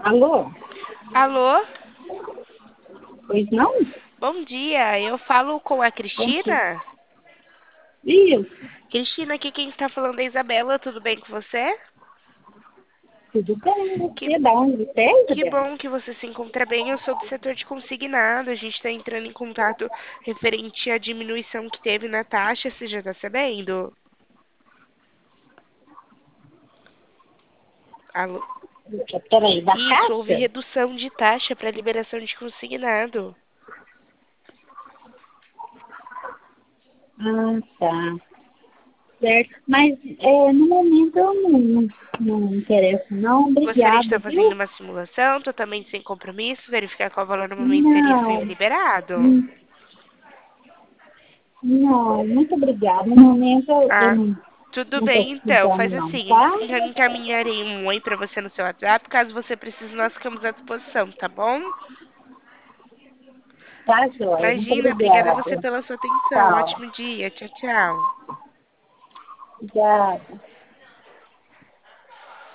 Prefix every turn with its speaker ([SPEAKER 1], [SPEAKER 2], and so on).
[SPEAKER 1] Alô?
[SPEAKER 2] Alô?
[SPEAKER 1] Pois não?
[SPEAKER 2] Bom dia, eu falo com a
[SPEAKER 1] Bom dia.
[SPEAKER 2] Cristina?
[SPEAKER 1] Isso,
[SPEAKER 2] Cristina, aqui quem está falando é a Isabela, tudo bem com você?
[SPEAKER 1] tudo bem.
[SPEAKER 2] Que,
[SPEAKER 1] Você, da onde você é,
[SPEAKER 2] que
[SPEAKER 1] Isabela?
[SPEAKER 2] bom que você se encontra bem, eu sou do setor de consignado, a gente está entrando em contato referente à diminuição que teve na taxa, você já está sabendo? Alô?
[SPEAKER 1] Peraí, da
[SPEAKER 2] Isso, houve
[SPEAKER 1] caixa?
[SPEAKER 2] redução de taxa para liberação de consignado.
[SPEAKER 1] Ah, tá. Certo. Mas no momento eu não me interesso, não.
[SPEAKER 2] Gostaria de
[SPEAKER 1] Obrigada,
[SPEAKER 2] estar fazendo
[SPEAKER 1] viu?
[SPEAKER 2] uma simulação totalmente sem compromisso, verificar qual valor no momento seria
[SPEAKER 1] Não,
[SPEAKER 2] liberado.
[SPEAKER 1] hum, não, muito obrigada. No momento eu
[SPEAKER 2] Ah,
[SPEAKER 1] não
[SPEAKER 2] tudo
[SPEAKER 1] estou
[SPEAKER 2] bem então.
[SPEAKER 1] precisando,
[SPEAKER 2] Faz
[SPEAKER 1] não,
[SPEAKER 2] assim,
[SPEAKER 1] tá?
[SPEAKER 2] encaminharei um oi para você no seu WhatsApp. Caso você precise, nós ficamos à disposição, tá bom?
[SPEAKER 1] Tá, joia. Muito
[SPEAKER 2] Imagina, obrigada a
[SPEAKER 1] obrigada.
[SPEAKER 2] você pela sua atenção.
[SPEAKER 1] Tchau.
[SPEAKER 2] Ótimo dia. Tchau, tchau.
[SPEAKER 1] Obrigada.